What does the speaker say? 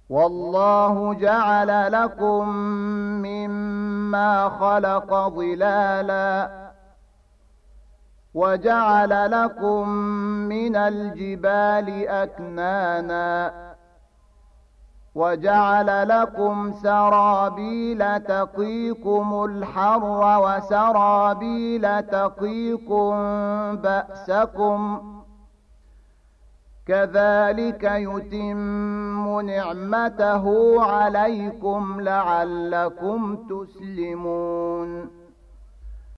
والله جعل لكم مما خلق ظلالا وجعل لكم من الجبال أكنانا وجعل لكم سرابيل تقيكم الحر وسرابيل تقيكم بأسكم كذلك يتم نعمته عليكم لعلكم تسلمون